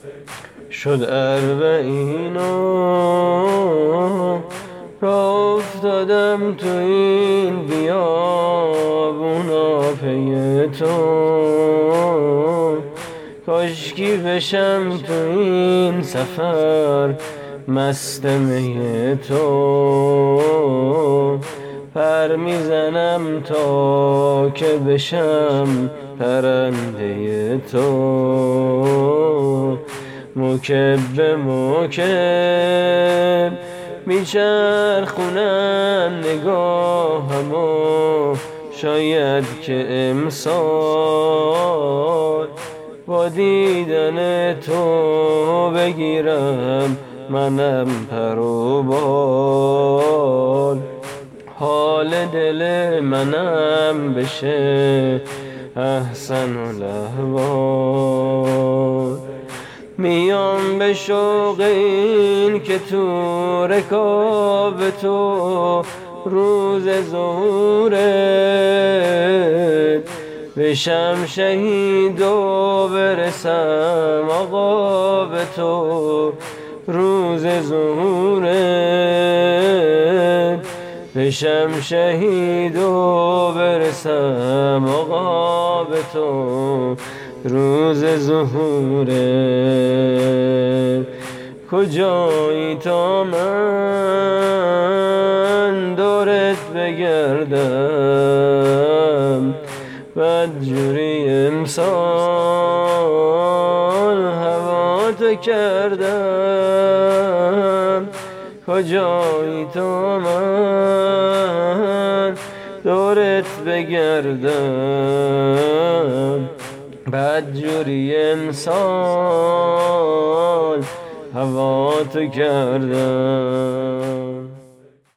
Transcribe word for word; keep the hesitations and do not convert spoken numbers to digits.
شد اربعین و راه افتادم تو این بیابونا پی تو، کاشکی بشم تو این سفر مست می تو. پر میزنم تا که بشم پرنده تو. مکب به مکب میچرخونم نگاهمو، شاید که امسال با دیدن تو بگیرم منم پر و بال. حال دل منم بشه احسن الاحوال. میام به شوق این که تو رکاب تو روز ظهورت بشم شهید و برسم آقا به تو روز ظهورت. بشم شهید و برسم آقا به تو روز ظهورت. کجایی تا من دورت بگردم، بدجوری امسال هوا تو کردم. کجایی تا من دورت بگردم، بدجوری امسال هوا تو کردم.